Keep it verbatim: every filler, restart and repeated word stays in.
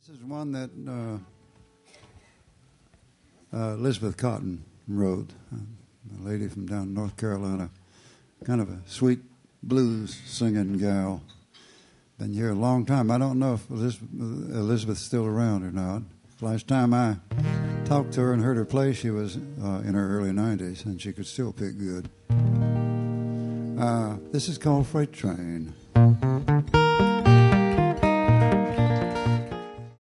This is one that uh, uh, Elizabeth Cotton wrote, uh, a lady from down North Carolina, kind of a sweet blues singing gal. Been here a long time. I don't know if Elizabeth, Elizabeth's still around or not. Last time I talked to her and heard her play, she was uh, in her early nineties, and she could still pick good. Uh, this is called Freight Train.